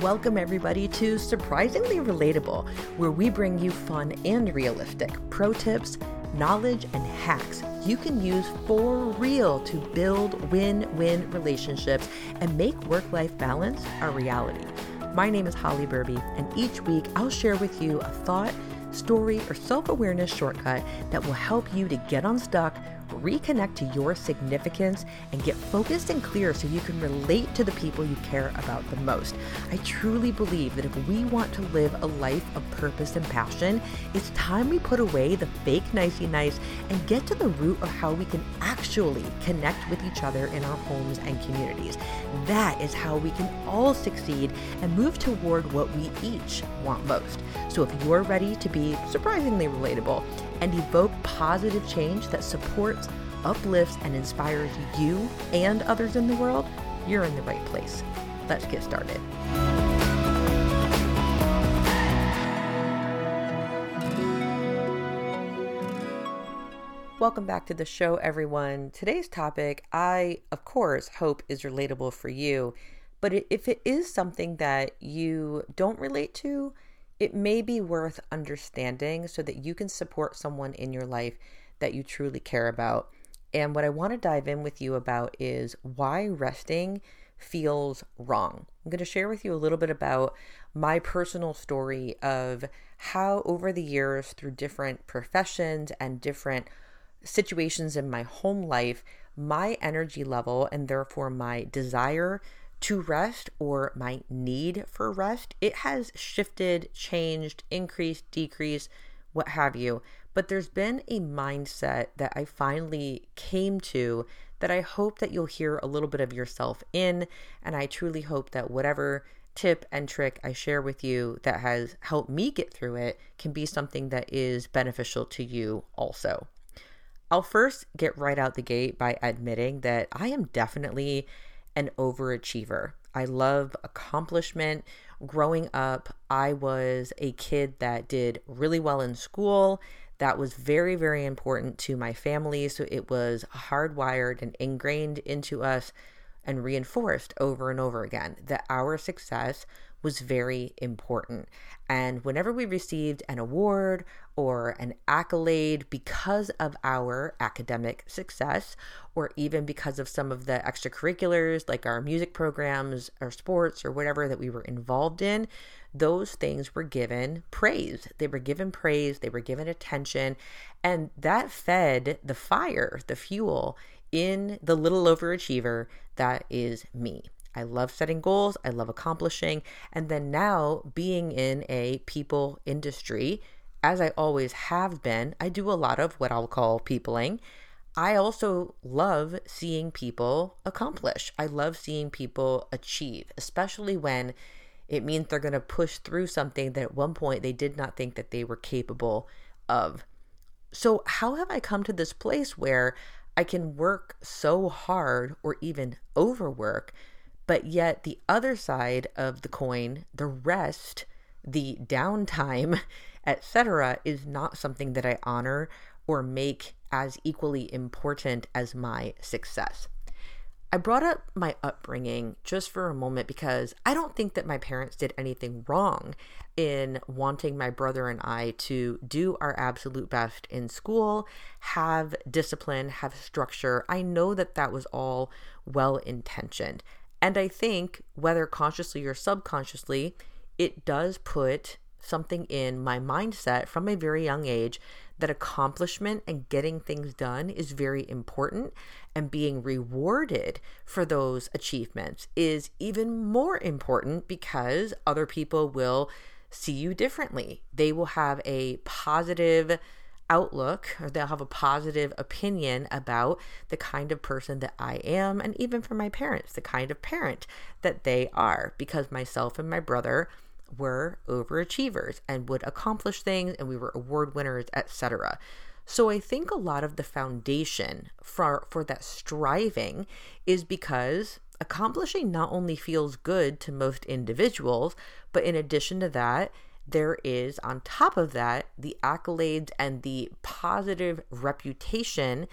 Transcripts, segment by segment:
Welcome everybody to Surprisingly Relatable, where we bring you fun and realistic pro tips, knowledge, and hacks you can use for real to build win-win relationships and make work-life balance a reality. My name is Holly Burby, and each week I'll share with you a thought, story, or self-awareness shortcut that will help you to get unstuck, reconnect to your significance, and get focused and clear so you can relate to the people you care about the most. I truly believe that if we want to live a life of purpose and passion, it's time we put away the fake nicey nice and get to the root of how we can actually connect with each other in our homes and communities. That is how we can all succeed and move toward what we each want most. So if you're ready to be surprisingly relatable and evoke positive change that supports, uplifts, and inspires you and others in the world, you're in the right place. Let's get started. Welcome back to the show, everyone. Today's topic, I, of course, hope is relatable for you, but if it is something that you don't relate to, it may be worth understanding so that you can support someone in your life that you truly care about. And what I want to dive in with you about is why resting feels wrong. I'm going to share with you a little bit about my personal story of how over the years, through different professions and different situations in my home life, my energy level and therefore my desire to rest or my need for rest, it has shifted, changed, increased, decreased, what have you. But there's been a mindset that I finally came to that I hope that you'll hear a little bit of yourself in. And I truly hope that whatever tip and trick I share with you that has helped me get through it can be something that is beneficial to you also. I'll first get right out the gate by admitting that I am definitely an overachiever. I love accomplishment. Growing up, I was a kid that did really well in school. That was very, very important to my family. So it was hardwired and ingrained into us and reinforced over and over again that our success was very important. And whenever we received an award or an accolade because of our academic success, or even because of some of the extracurriculars like our music programs or sports or whatever that we were involved in, those things were given praise. They were given praise, they were given attention, and that fed the fire, the fuel in the little overachiever that is me. I love setting goals. I love accomplishing. And then now being in a people industry, as I always have been, I do a lot of what I'll call peopling. I also love seeing people accomplish. I love seeing people achieve, especially when it means they're going to push through something that at one point they did not think that they were capable of. So how have I come to this place where I can work so hard or even overwork, but yet the other side of the coin, the rest, the downtime, etc., is not something that I honor or make as equally important as my success? I brought up my upbringing just for a moment because I don't think that my parents did anything wrong in wanting my brother and I to do our absolute best in school, have discipline, have structure. I know that that was all well-intentioned. And I think, whether consciously or subconsciously, it does put something in my mindset from a very young age that accomplishment and getting things done is very important, and being rewarded for those achievements is even more important because other people will see you differently. They will have a positive outlook, or they'll have a positive opinion about the kind of person that I am, and even for my parents, the kind of parent that they are, because myself and my brother were overachievers and would accomplish things, and we were award winners, etc. So I think a lot of the foundation for that striving is because accomplishing not only feels good to most individuals, but in addition to that, there is, on top of that, the accolades and the positive reputation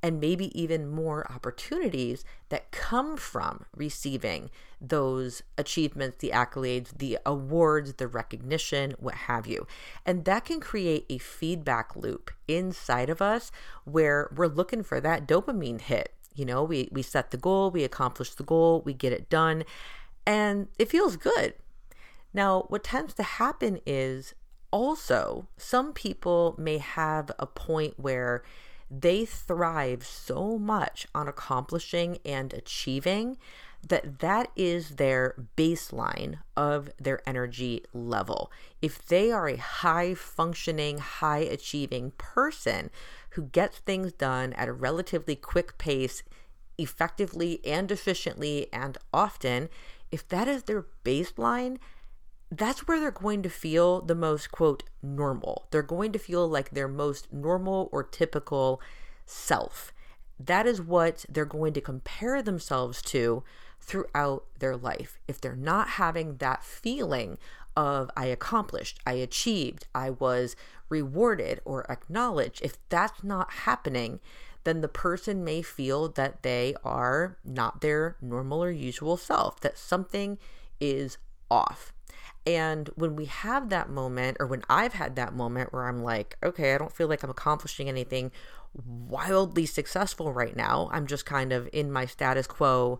and maybe even more opportunities that come from receiving those achievements, the accolades, the awards, the recognition, what have you. And that can create a feedback loop inside of us where we're looking for that dopamine hit. We set the goal, we accomplish the goal, we get it done, and it feels good. Now, what tends to happen is also some people may have a point where they thrive so much on accomplishing and achieving that is their baseline of their energy level. If they are a high functioning, high achieving person who gets things done at a relatively quick pace, effectively and efficiently and often, if that is their baseline, that's where they're going to feel the most, quote, normal. They're going to feel like their most normal or typical self. That is what they're going to compare themselves to throughout their life. If they're not having that feeling of I accomplished, I achieved, I was rewarded or acknowledged, if that's not happening, then the person may feel that they are not their normal or usual self, that something is off. And when we have that moment, or when I've had that moment where I'm like, okay, I don't feel like I'm accomplishing anything wildly successful right now. I'm just kind of in my status quo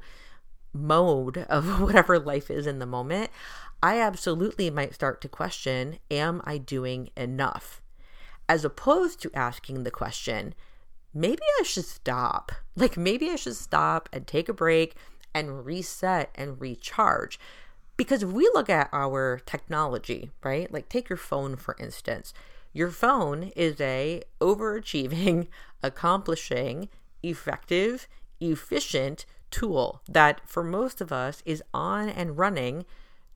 mode of whatever life is in the moment. I absolutely might start to question, am I doing enough? As opposed to asking the question, maybe I should stop. Maybe I should stop and take a break and reset and recharge. Because if we look at our technology, right? Take your phone, for instance. Your phone is a overachieving, accomplishing, effective, efficient tool that for most of us is on and running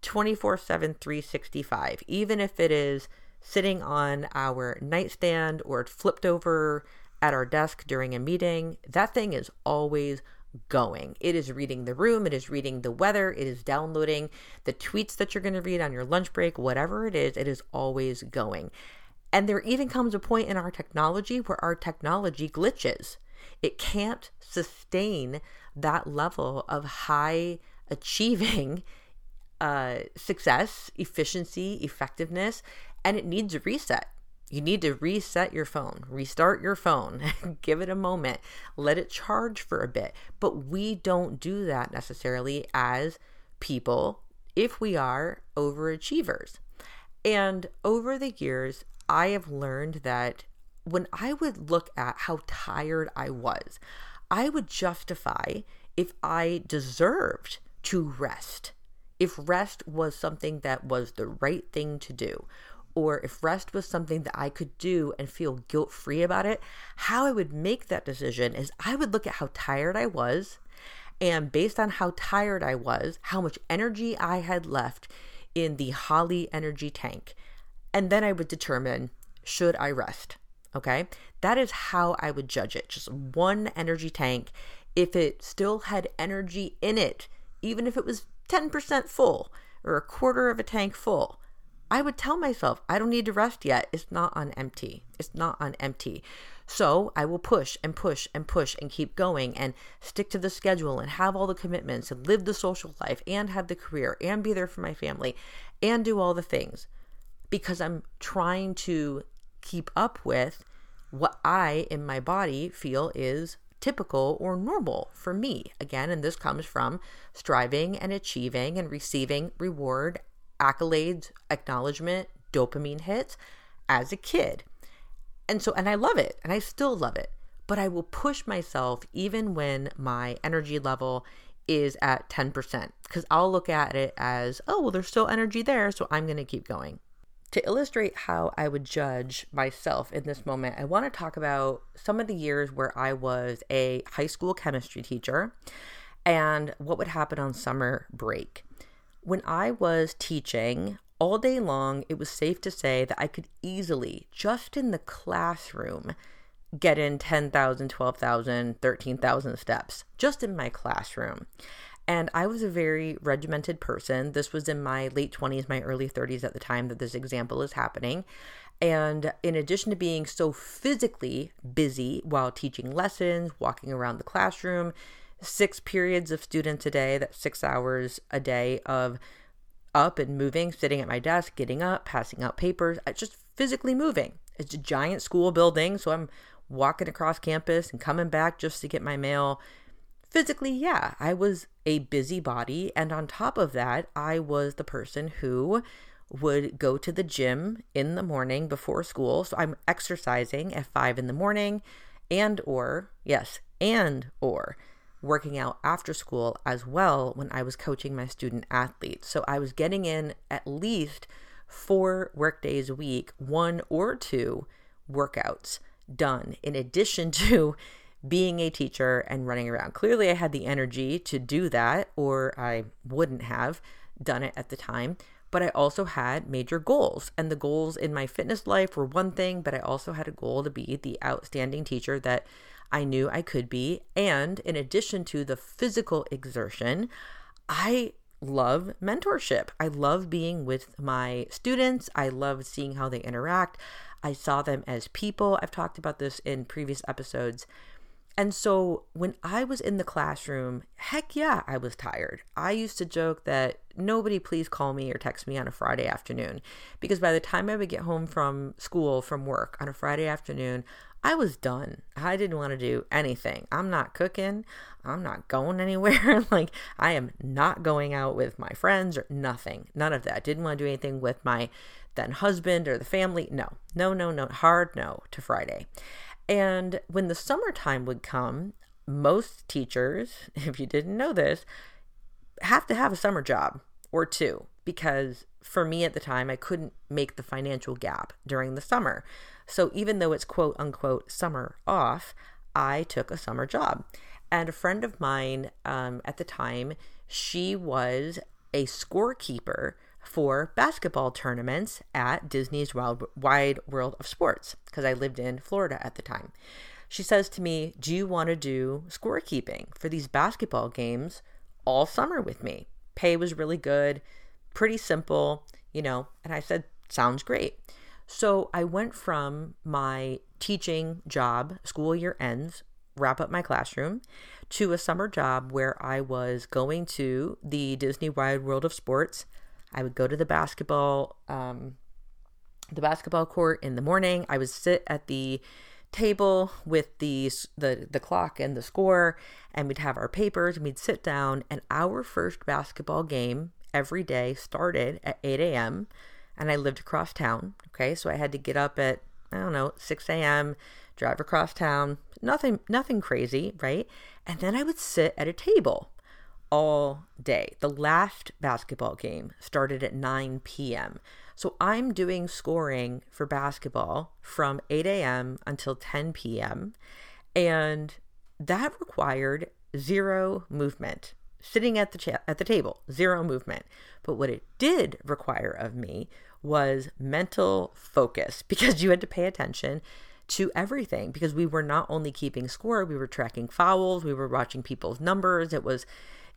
24/7, 365. Even if it is sitting on our nightstand or flipped over at our desk during a meeting, that thing is always going. It is reading the room, it is reading the weather, it is downloading the tweets that you're going to read on your lunch break, whatever it is always going. And there even comes a point in our technology where our technology glitches. It can't sustain that level of high achieving success, efficiency, effectiveness, and it needs a reset. You need to reset your phone, restart your phone, give it a moment, let it charge for a bit. But we don't do that necessarily as people if we are overachievers. And over the years, I have learned that when I would look at how tired I was, I would justify if I deserved to rest, if rest was something that was the right thing to do, or if rest was something that I could do and feel guilt-free about it. How I would make that decision is I would look at how tired I was, and based on how tired I was, how much energy I had left in the Holly energy tank. And then I would determine, should I rest? Okay? That is how I would judge it. Just one energy tank. If it still had energy in it, even if it was 10% full or a quarter of a tank full, I would tell myself, I don't need to rest yet. It's not on empty. It's not on empty. So I will push and push and push and keep going and stick to the schedule and have all the commitments and live the social life and have the career and be there for my family and do all the things, because I'm trying to keep up with what I in my body feel is typical or normal for me. Again, and this comes from striving and achieving and receiving reward, accolades, acknowledgement, dopamine hits as a kid. And I love it, and I still love it, but I will push myself even when my energy level is at 10%, because I'll look at it as, oh, well, there's still energy there, so I'm going to keep going. To illustrate how I would judge myself in this moment, I want to talk about some of the years where I was a high school chemistry teacher and what would happen on summer break. When I was teaching all day long, it was safe to say that I could easily, just in the classroom, get in 10,000, 12,000, 13,000 steps, just in my classroom. And I was a very regimented person. This was in my late 20s, my early 30s at the time that this example is happening. And in addition to being so physically busy while teaching lessons, walking around the classroom, 6 periods of students a day, that's 6 hours a day of up and moving, sitting at my desk, getting up, passing out papers, just physically moving. It's a giant school building, so I'm walking across campus and coming back just to get my mail. Physically, yeah, I was a busybody. And on top of that, I was the person who would go to the gym in the morning before school. So I'm exercising at 5 in the morning and or working out after school as well when I was coaching my student athletes. So I was getting in at least 4 work days a week, 1 or 2 workouts done in addition to being a teacher and running around. Clearly I had the energy to do that, or I wouldn't have done it at the time. But I also had major goals, and the goals in my fitness life were one thing, but I also had a goal to be the outstanding teacher that I knew I could be. And in addition to the physical exertion, I love mentorship. I love being with my students. I love seeing how they interact. I saw them as people. I've talked about this in previous episodes. And so when I was in the classroom, heck yeah, I was tired. I used to joke that nobody please call me or text me on a Friday afternoon, because by the time I would get home from school, from work on a Friday afternoon, I was done. I didn't want to do anything. I'm not cooking. I'm not going anywhere. Like, I am not going out with my friends or nothing. None of that. Didn't want to do anything with my then husband or the family. No. Hard no to Friday. And when the summertime would come, most teachers, if you didn't know this, have to have a summer job or 2, because for me at the time, I couldn't make the financial gap during the summer. So even though it's quote unquote summer off, I took a summer job. And a friend of mine at the time, she was a scorekeeper for basketball tournaments at Disney's Wide World of Sports, because I lived in Florida at the time. She says to me, do you want to do scorekeeping for these basketball games all summer with me? Pay was really good, pretty simple, and I said, sounds great. So I went from my teaching job, school year ends, wrap up my classroom, to a summer job where I was going to the Disney Wide World of Sports. I would go to the basketball court in the morning. I would sit at the table with the clock and the score, and we'd have our papers, and we'd sit down. And our first basketball game every day started at 8 a.m. and I lived across town. Okay, so I had to get up at 6 a.m., drive across town. Nothing crazy, right? And then I would sit at a table all day. The last basketball game started at 9 p.m. So I'm doing scoring for basketball from 8 a.m. until 10 p.m. And that required 0 movement. Sitting at the table, 0 movement. But what it did require of me was mental focus, because you had to pay attention to everything, because we were not only keeping score, we were tracking fouls, we were watching people's numbers. It was,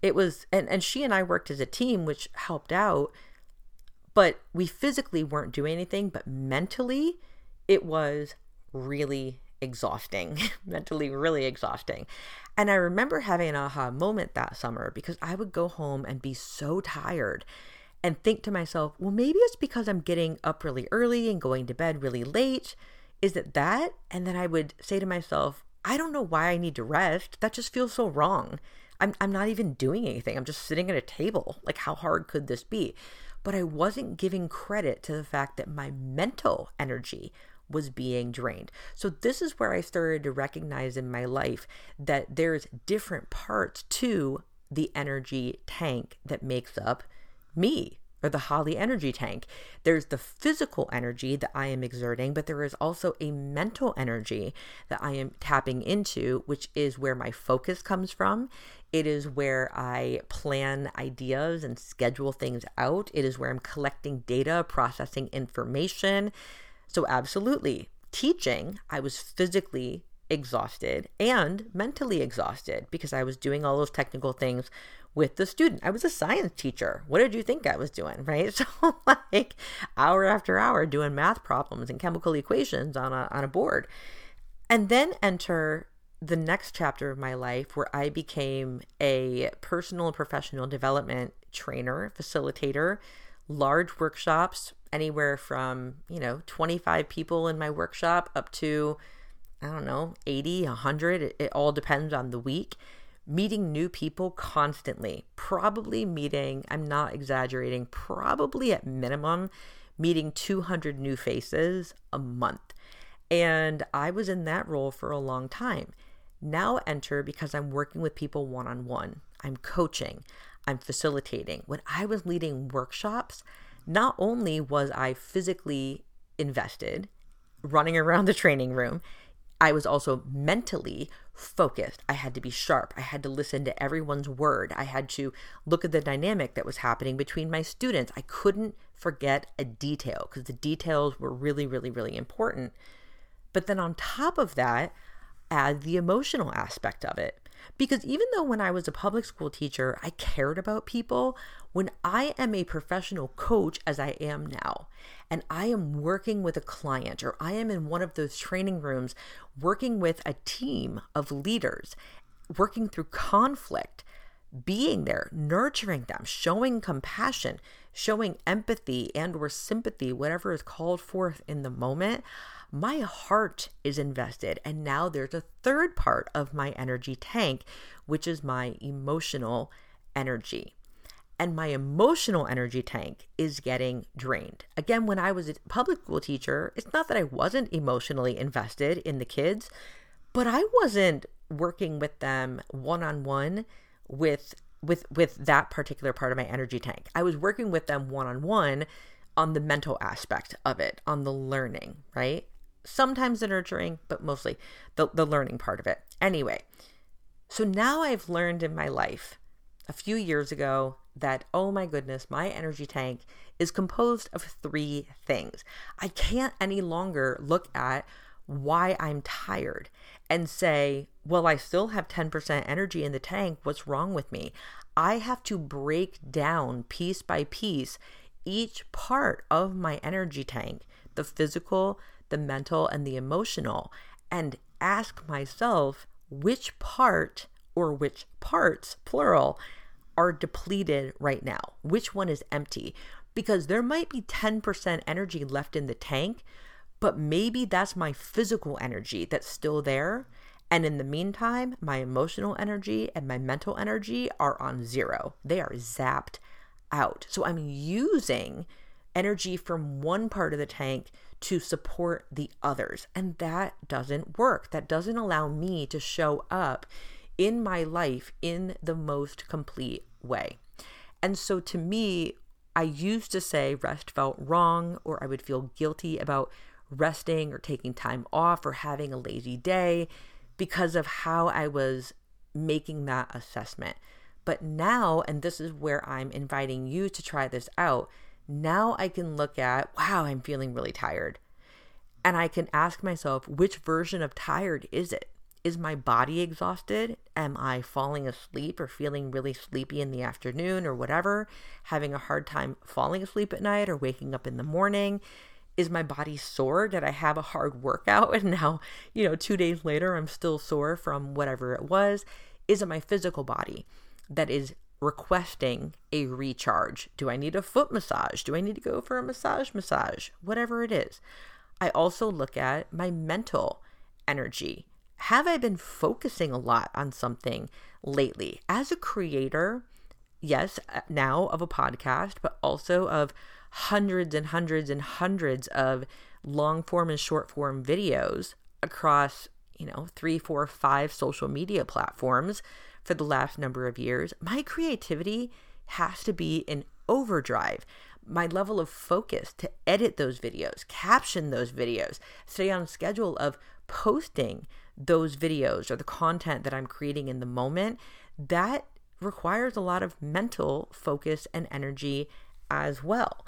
and she and I worked as a team, which helped out, but we physically weren't doing anything, but mentally it was really exhausting, mentally really exhausting. And I remember having an aha moment that summer, because I would go home and be so tired and think to myself, well, maybe it's because I'm getting up really early and going to bed really late. Is it that? And then I would say to myself, I don't know why I need to rest. That just feels so wrong. I'm not even doing anything. I'm just sitting at a table. Like, how hard could this be? But I wasn't giving credit to the fact that my mental energy was being drained. So this is where I started to recognize in my life that there's different parts to the energy tank that makes up me, or the Holly energy tank. There's the physical energy that I am exerting, but there is also a mental energy that I am tapping into, which is where my focus comes from. It is where I plan ideas and schedule things out. It is where I'm collecting data, processing information. So absolutely, teaching, I was physically exhausted and mentally exhausted because I was doing all those technical things with the student. I was a science teacher. What did you think I was doing, right? So like hour after hour doing math problems and chemical equations on a board. And then enter the next chapter of my life where I became a personal and professional development trainer, facilitator, large workshops, anywhere from, 25 people in my workshop up to, 80, 100. It all depends on the week. Meeting new people constantly, probably meeting, I'm not exaggerating, probably at minimum, meeting 200 new faces a month. And I was in that role for a long time. Now enter because I'm working with people one-on-one. I'm coaching. I'm facilitating. When I was leading workshops, not only was I physically invested, running around the training room, I was also mentally focused. I had to be sharp. I had to listen to everyone's word. I had to look at the dynamic that was happening between my students. I couldn't forget a detail because the details were really, really, really important. But then on top of that, add the emotional aspect of it. Because even though when I was a public school teacher, I cared about people, when I am a professional coach, as I am now, and I am working with a client, or I am in one of those training rooms working with a team of leaders, working through conflict, being there, nurturing them, showing compassion, showing empathy and or sympathy, whatever is called forth in the moment, my heart is invested. And now there's a third part of my energy tank, which is my emotional energy. And my emotional energy tank is getting drained. Again, when I was a public school teacher, it's not that I wasn't emotionally invested in the kids, but I wasn't working with them one-on-one with that particular part of my energy tank. I was working with them one-on-one on the mental aspect of it, on the learning, right? Sometimes the nurturing, but mostly the learning part of it. Anyway, so now I've learned in my life a few years ago that, oh my goodness, my energy tank is composed of 3 things. I can't any longer look at why I'm tired and say, well, I still have 10% energy in the tank. What's wrong with me? I have to break down piece by piece each part of my energy tank, the physical, the mental, and the emotional, and ask myself which part or which parts, plural, are depleted right now. Which one is empty? Because there might be 10% energy left in the tank, but maybe that's my physical energy that's still there. And in the meantime, my emotional energy and my mental energy are on 0. They are zapped out. So I'm using energy from one part of the tank to support the others. And that doesn't work. That doesn't allow me to show up in my life in the most complete way. And so to me, I used to say rest felt wrong, or I would feel guilty about resting or taking time off or having a lazy day because of how I was making that assessment. But now, and this is where I'm inviting you to try this out, now I can look at, wow, I'm feeling really tired. And I can ask myself, which version of tired is it? Is my body exhausted? Am I falling asleep or feeling really sleepy in the afternoon or whatever? Having a hard time falling asleep at night or waking up in the morning? Is my body sore? Did I have a hard workout and now, 2 days later, I'm still sore from whatever it was? Is it my physical body that is requesting a recharge? Do I need a foot massage? Do I need to go for a massage? Whatever it is. I also look at my mental energy. Have I been focusing a lot on something lately? As a creator, yes, now of a podcast, but also of hundreds and hundreds and hundreds of long form and short form videos across, 3, 4, 5 social media platforms for the last number of years, my creativity has to be in overdrive. My level of focus to edit those videos, caption those videos, stay on schedule of posting those videos or the content that I'm creating in the moment, that requires a lot of mental focus and energy as well.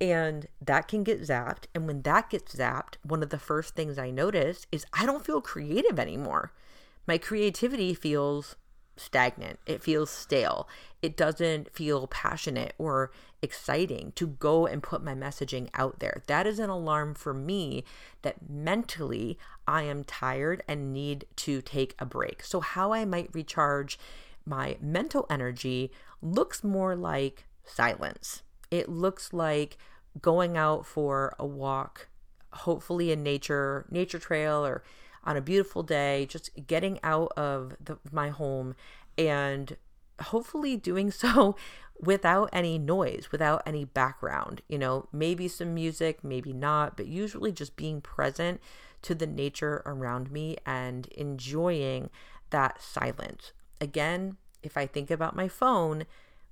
And that can get zapped. And when that gets zapped, one of the first things I notice is I don't feel creative anymore. My creativity feels stagnant. It feels stale. It doesn't feel passionate or exciting to go and put my messaging out there. That is an alarm for me that mentally I am tired and need to take a break. So how I might recharge my mental energy looks more like silence. It looks like going out for a walk, hopefully in nature trail, or on a beautiful day, just getting out of my home and hopefully doing so without any noise, without any background, maybe some music, maybe not, but usually just being present to the nature around me and enjoying that silence. Again, if I think about my phone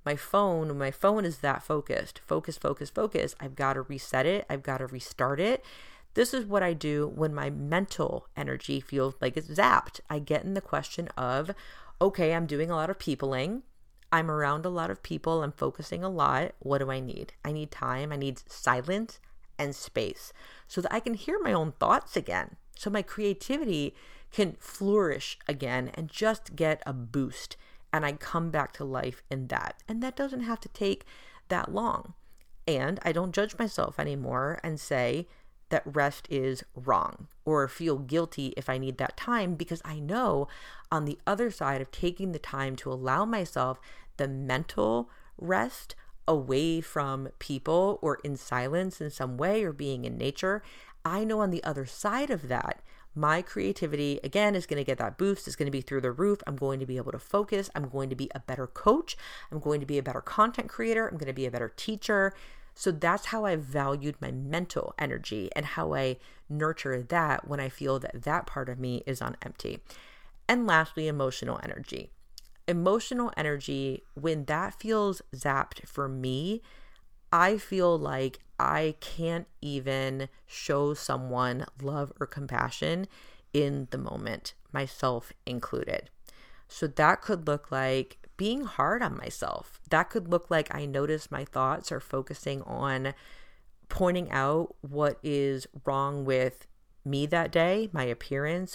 is that focused, focus. I've got to reset it. I've got to restart it. This is what I do when my mental energy feels like it's zapped. I get in the question of, okay, I'm doing a lot of peopling. I'm around a lot of people. I'm focusing a lot. What do I need? I need time. I need silence and space so that I can hear my own thoughts again. So my creativity can flourish again and just get a boost. And I come back to life in that. And that doesn't have to take that long. And I don't judge myself anymore and say that rest is wrong or feel guilty if I need that time, because I know on the other side of taking the time to allow myself the mental rest away from people or in silence in some way or being in nature, I know on the other side of that, my creativity, again, is going to get that boost. It's going to be through the roof. I'm going to be able to focus. I'm going to be a better coach. I'm going to be a better content creator. I'm going to be a better teacher. So that's how I valued my mental energy and how I nurture that when I feel that that part of me is on empty. And lastly, emotional energy. Emotional energy, when that feels zapped for me, I feel like I can't even show someone love or compassion in the moment, myself included. So that could look like being hard on myself. That could look like I notice my thoughts are focusing on pointing out what is wrong with me that day, my appearance,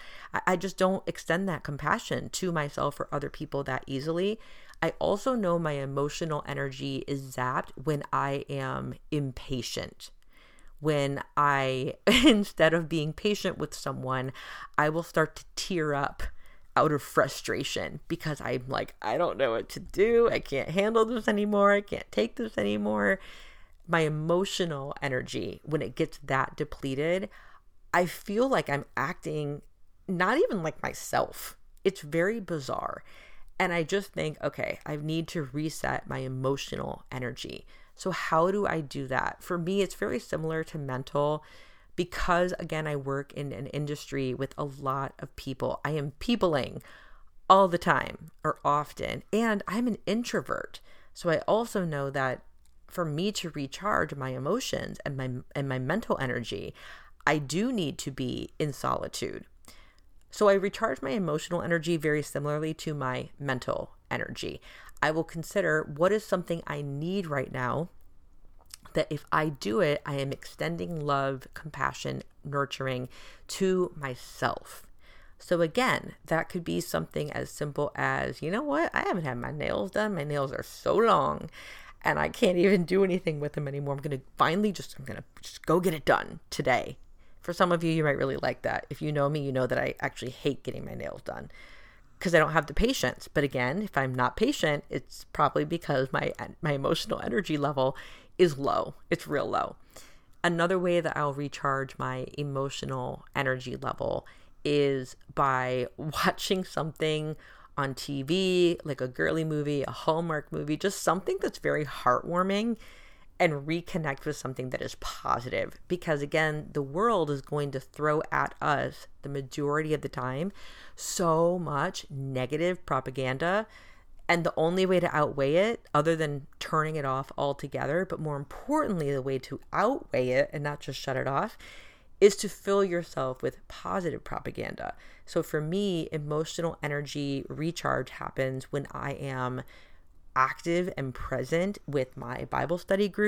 I just don't extend that compassion to myself or other people that easily. I also know my emotional energy is zapped when I am impatient. When I, instead of being patient with someone, I will start to tear up out of frustration because I'm like, I don't know what to do. I can't handle this anymore. I can't take this anymore. My emotional energy, when it gets that depleted, I feel like I'm acting not even like myself. It's very bizarre. And I just think, okay, I need to reset my emotional energy. So how do I do that? For me, it's very similar to mental because, again, I work in an industry with a lot of people. I am peopling all the time or often, and I'm an introvert. So I also know that for me to recharge my emotions and my mental energy, I do need to be in solitude. So I recharge my emotional energy very similarly to my mental energy. I will consider what is something I need right now that if I do it, I am extending love, compassion, nurturing to myself. So again, that could be something as simple as, you know what? I haven't had my nails done. My nails are so long and I can't even do anything with them anymore. I'm going to just go get it done today. For some of you, you might really like that. If you know me, you know that I actually hate getting my nails done because I don't have the patience. But again, if I'm not patient, it's probably because my emotional energy level is low. It's real low. Another way that I'll recharge my emotional energy level is by watching something on TV, like a girly movie, a Hallmark movie, just something that's very heartwarming, and reconnect with something that is positive. Because again, the world is going to throw at us the majority of the time so much negative propaganda. And the only way to outweigh it, other than turning it off altogether, but more importantly, the way to outweigh it and not just shut it off, is to fill yourself with positive propaganda. So for me, emotional energy recharge happens when I am active and present with my Bible study group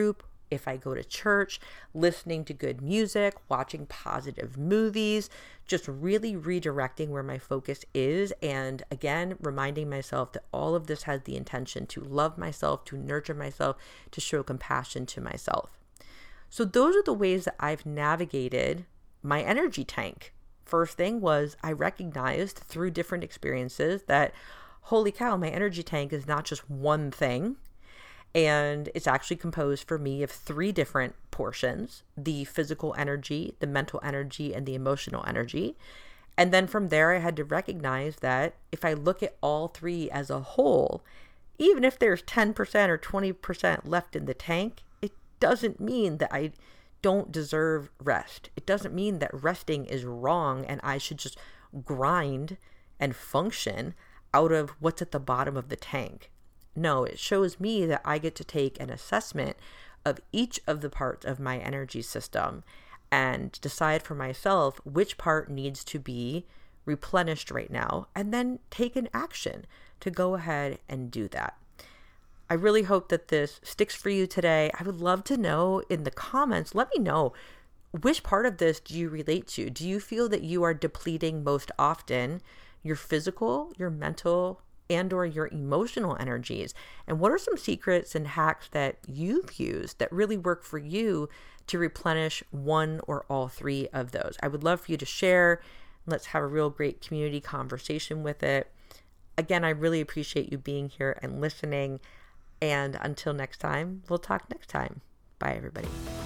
if I go to church, listening to good music, watching positive movies, just really redirecting where my focus is. And again, reminding myself that all of this has the intention to love myself, to nurture myself, to show compassion to myself. So those are the ways that I've navigated my energy tank. First thing was I recognized through different experiences that, holy cow, my energy tank is not just one thing. And it's actually composed for me of 3 different portions: the physical energy, the mental energy, and the emotional energy. And then from there, I had to recognize that if I look at all 3 as a whole, even if there's 10% or 20% left in the tank, it doesn't mean that I don't deserve rest. It doesn't mean that resting is wrong and I should just grind and function out of what's at the bottom of the tank. No, it shows me that I get to take an assessment of each of the parts of my energy system and decide for myself which part needs to be replenished right now, and then take an action to go ahead and do that. I really hope that this sticks for you today. I would love to know in the comments, let me know, which part of this do you relate to? Do you feel that you are depleting most often your physical, your mental, and or your emotional energies? And what are some secrets and hacks that you've used that really work for you to replenish one or all 3 of those? I would love for you to share. Let's have a real great community conversation with it. Again, I really appreciate you being here and listening. And until next time, we'll talk next time. Bye, everybody.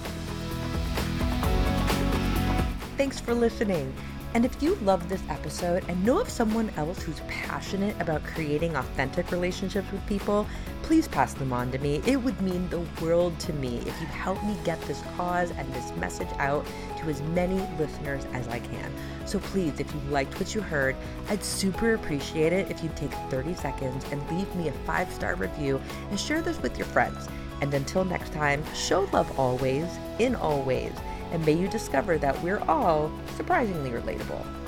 Thanks for listening. And if you love this episode and know of someone else who's passionate about creating authentic relationships with people, please pass them on to me. It would mean the world to me if you help me get this cause and this message out to as many listeners as I can. So please, if you liked what you heard, I'd super appreciate it if you'd take 30 seconds and leave me a 5-star review and share this with your friends. And until next time, show love always, in all ways. And may you discover that we're all surprisingly relatable.